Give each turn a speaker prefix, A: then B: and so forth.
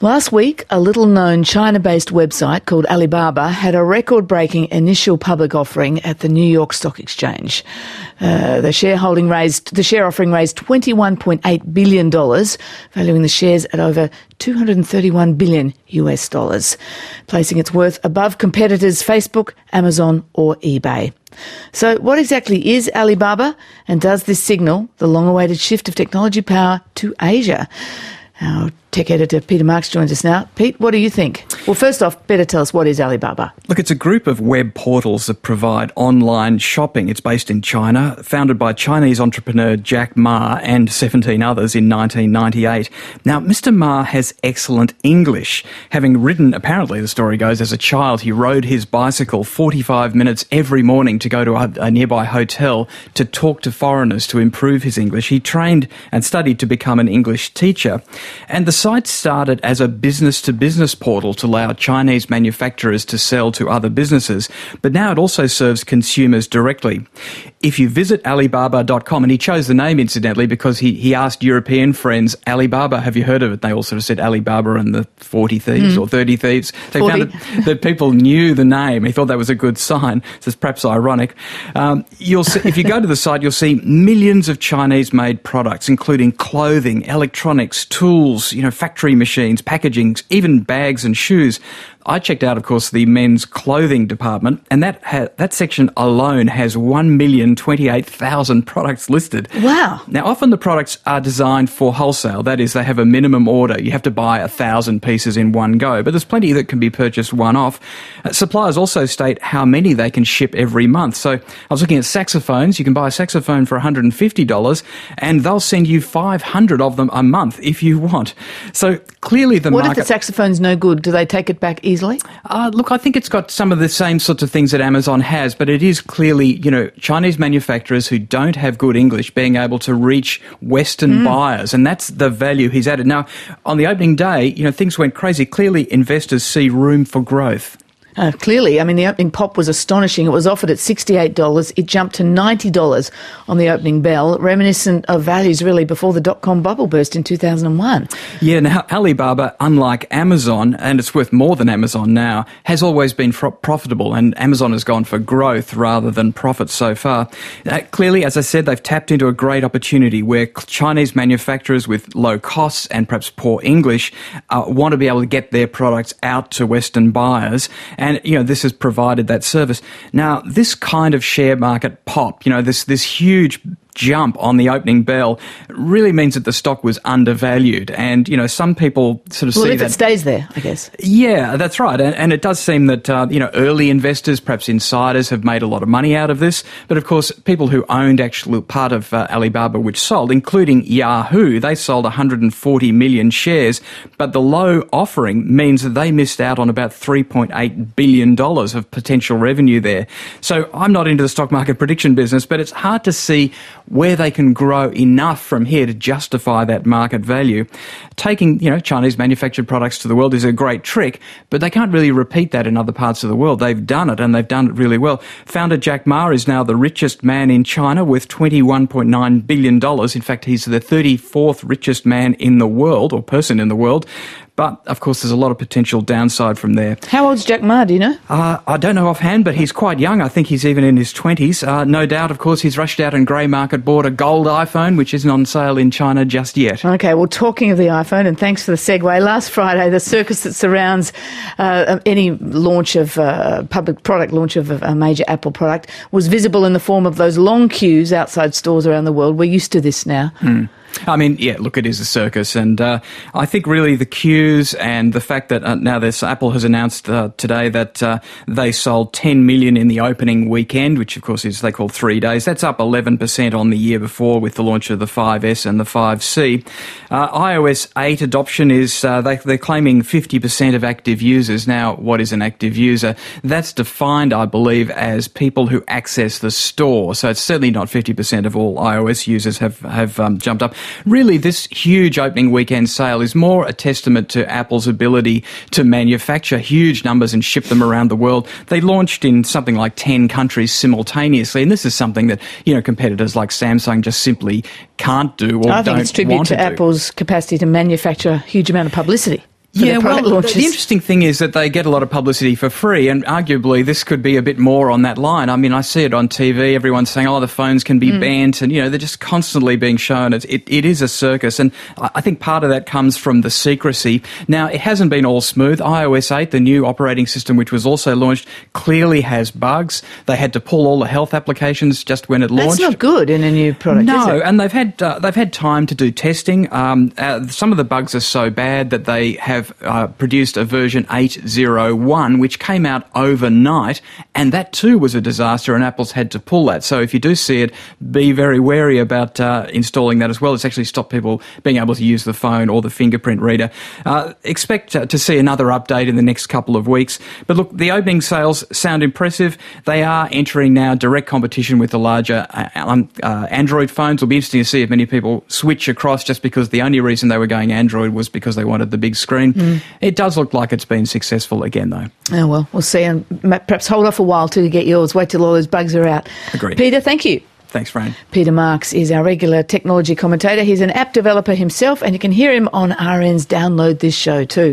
A: Last week, a little-known China-based website called Alibaba had a record-breaking initial public offering at the New York Stock Exchange. The share offering raised $21.8 billion, valuing the shares at over $231 billion US, placing its worth above competitors Facebook, Amazon or eBay. So what exactly is Alibaba, and does this signal the long-awaited shift of technology power to Asia? Our tech editor Peter Marks joins us now. Pete, what do you think? Well, first off, better tell us, what is Alibaba?
B: Look, it's a group of web portals that provide online shopping. It's based in China, founded by Chinese entrepreneur Jack Ma and 17 others in 1998. Now, Mr. Ma has excellent English. Having ridden, apparently the story goes, as a child, he rode his bicycle 45 minutes every morning to go to a nearby hotel to talk to foreigners to improve his English. He trained and studied to become an English teacher. And the site started as a business-to-business portal to allow Chinese manufacturers to sell to other businesses, but now it also serves consumers directly. If you visit Alibaba.com, and he chose the name, incidentally, because he asked European friends, Alibaba, have you heard of it? They all sort of said Alibaba and the 40 Thieves or 30 Thieves. They
A: 40.
B: found that people knew the name. He thought that was a good sign. So it's perhaps ironic. You'll see, if you go to the site, you'll see millions of Chinese-made products, including clothing, electronics, tools, factory machines, packaging, even bags and shoes. I checked out, of course, the men's clothing department, and that section alone has 1,028,000 products listed.
A: Wow.
B: Now, often the products are designed for wholesale. That is, they have a minimum order. You have to buy 1,000 pieces in one go, but there's plenty that can be purchased one-off. Suppliers also state how many they can ship every month. So I was looking at saxophones. You can buy a saxophone for $150, and they'll send you 500 of them a month if you want. So clearly the market...
A: What if the saxophone's no good? Do they take it back easily?
B: Look, I think it's got some of the same sorts of things that Amazon has, but it is clearly, Chinese manufacturers who don't have good English being able to reach Western buyers, and that's the value he's added. Now, on the opening day, things went crazy. Clearly, investors see room for growth.
A: Clearly, the opening pop was astonishing. It was offered at $68. It jumped to $90 on the opening bell, reminiscent of values really before the dot-com bubble burst in 2001.
B: Yeah, now Alibaba, unlike Amazon, and it's worth more than Amazon now, has always been profitable, and Amazon has gone for growth rather than profit so far. Clearly, as I said, they've tapped into a great opportunity where Chinese manufacturers with low costs and perhaps poor English want to be able to get their products out to Western buyers. And, this has provided that service. Now, this kind of share market pop, this huge jump on the opening bell really means that the stock was undervalued. And, some people sort of see that...
A: Well, if it stays there, I guess.
B: Yeah, that's right. And it does seem that, early investors, perhaps insiders, have made a lot of money out of this. But, of course, people who owned actually part of Alibaba, which sold, including Yahoo, they sold 140 million shares. But the low offering means that they missed out on about $3.8 billion of potential revenue there. So I'm not into the stock market prediction business, but it's hard to see where they can grow enough from here to justify that market value. Taking, Chinese manufactured products to the world is a great trick, but they can't really repeat that in other parts of the world. They've done it, and they've done it really well. Founder Jack Ma is now the richest man in China with $21.9 billion. In fact, he's the 34th richest man in the world, or person in the world. But, of course, there's a lot of potential downside from there.
A: How old's Jack Ma, do you know?
B: I don't know offhand, but he's quite young. I think he's even in his 20s. No doubt, of course, he's rushed out and grey market bought a gold iPhone, which isn't on sale in China just yet.
A: OK, well, talking of the iPhone, and thanks for the segue, last Friday, the circus that surrounds any launch of public product launch of a major Apple product was visible in the form of those long queues outside stores around the world. We're used to this now.
B: Look, it is a circus, and I think really the queues and the fact that now Apple has announced today that they sold 10 million in the opening weekend, which of course they call 3 days. That's up 11% on the year before with the launch of the 5S and the 5C. iOS 8 adoption is, they're claiming 50% of active users. Now, what is an active user? That's defined, I believe, as people who access the store. So it's certainly not 50% of all iOS users have jumped up. Really, this huge opening weekend sale is more a testament to Apple's ability to manufacture huge numbers and ship them around the world. They launched in something like 10 countries simultaneously, and this is something that, competitors like Samsung just simply can't do or don't want to do.
A: I think it's tribute to Apple's capacity to manufacture a huge amount of publicity. their product launches.
B: The interesting thing is that they get a lot of publicity for free, and arguably this could be a bit more on that line. I mean, I see it on TV, everyone's saying, the phones can be bent, and, they're just constantly being shown. It is a circus, and I think part of that comes from the secrecy. Now, it hasn't been all smooth. iOS 8, the new operating system, which was also launched, clearly has bugs. They had to pull all the health applications just when it launched.
A: That's not good in a new product, is
B: No,
A: it?
B: and they've had time to do testing. Some of the bugs are so bad that they have produced a version 8.01, which came out overnight, and that too was a disaster, and Apple's had to pull that. So if you do see it, be very wary about installing that as well. It's actually stopped people being able to use the phone or the fingerprint reader. Expect to see another update in the next couple of weeks. But look, the opening sales sound impressive. They are entering now direct competition with the larger Android phones. It'll be interesting to see if many people switch across, just because the only reason they were going Android was because they wanted the big screen. It does look like it's been successful again, though.
A: Oh, well, we'll see. And perhaps hold off a while till you get yours. Wait till all those bugs are out.
B: Agreed.
A: Peter, thank you.
B: Thanks, Fran.
A: Peter Marks is our regular technology commentator. He's an app developer himself, and you can hear him on RN's Download This Show too.